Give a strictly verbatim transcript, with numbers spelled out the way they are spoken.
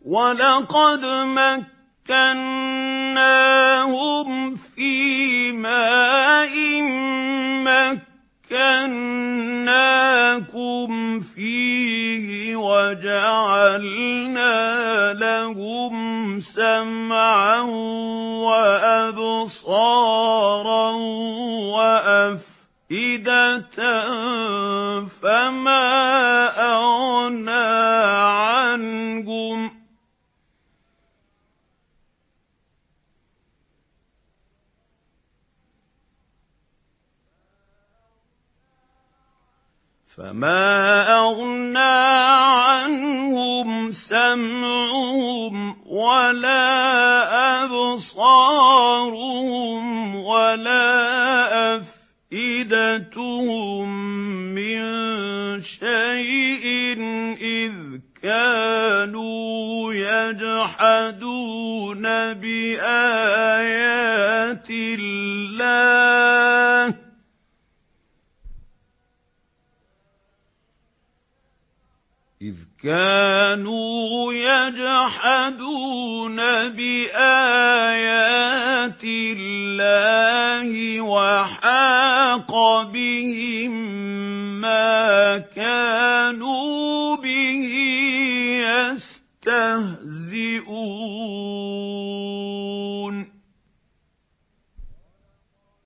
وَلَقَدْ مَكَّنَّاهُمْ فِي مَاءٍ مَّكَّنَّاكُمْ فِيهِ وَجَعَلْنَا لَهُمْ سَمْعًا وَأَبْصَارًا وَأَفْئِدَةً فَمَا أَغْنَىٰ عَنْهُمْ فَمَا أَغْنَىٰ عَنْهُمْ سَمْعُهُمْ وَلَا أَبْصَارُهُمْ وَلَا أَفْئِدَتُهُم مِّن شَيْءٍ إِذْ كَانُوا يَجْحَدُونَ بِآيَاتِ اللَّهِ إِذْ كَانُوا يَجْحَدُونَ بِآيَاتِ اللَّهِ وَحَاقَ بِهِم مَّا كَانُوا بِهِ يَسْتَهْزِئُونَ